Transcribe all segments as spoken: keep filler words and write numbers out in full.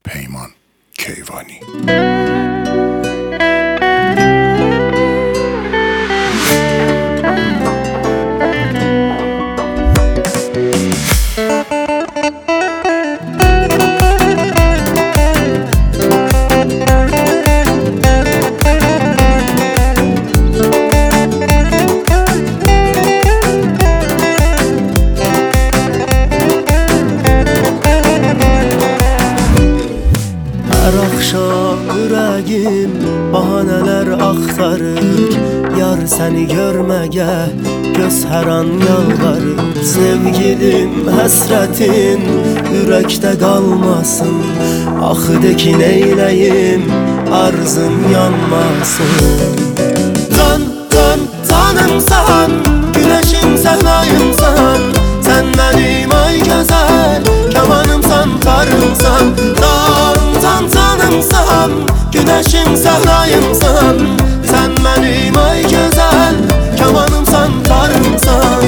Peyman Keyvani. Her akşam yüreğim bahaneler aktarır, yar seni görmeye göz her an yalvarır. Sevgilim hasretin yürekte kalmasın, ah de ki neyleyim arzım yanmasın. Can can canımsan, güneşim sevdayımsan, sen benim ay güzel kemanımsan, tarımsan. Can can canımsan, güneşim sevdayımsan, sen benim ay güzel kemanımsan, tarımsan.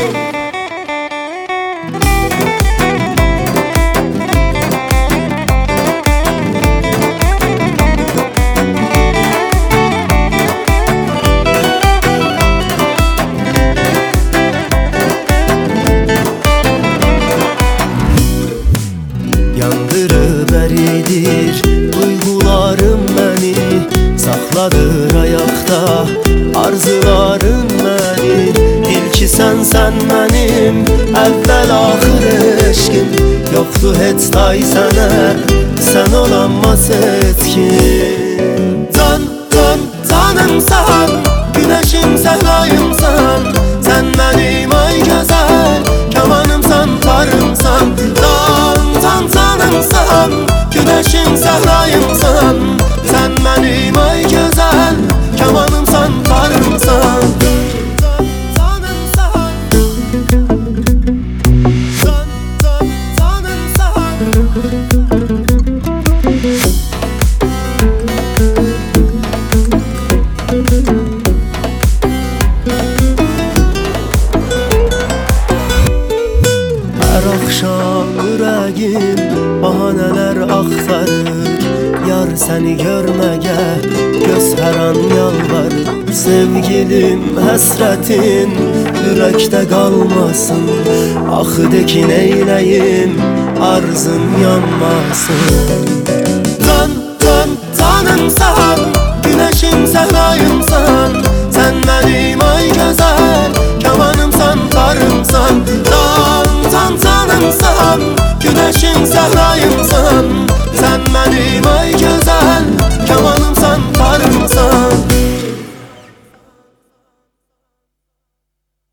Yandırıveridir duygularım beni, saxladır ayakta arzularım beni. İlki sen sen benim, evvel ahır eşkim, yoktu heç tay sənə, sen olanmaz etkin. Can can canımsan, güneşim sevdayımsan, sen benim ay güzel kemanımsan, tarımsan. Can can canımsan, güneşim sevdayımsan, sen benim ay güzel kemanımsan, tarımsan. Her akşam yüreğim bahaneler aktarır, yar seni görmeye göz her an yalvarır. Sevgilim hasretin yürekte kalmasın, ah de ki neyleyim arzım yanmasın. Can can canımsan, güneşim sevdayımsan, sen benim ay güzel kemanımsan, tarımsan. Can can canımsan, güneşim sevdayımsan, sen benim ay güzel kemanımsan.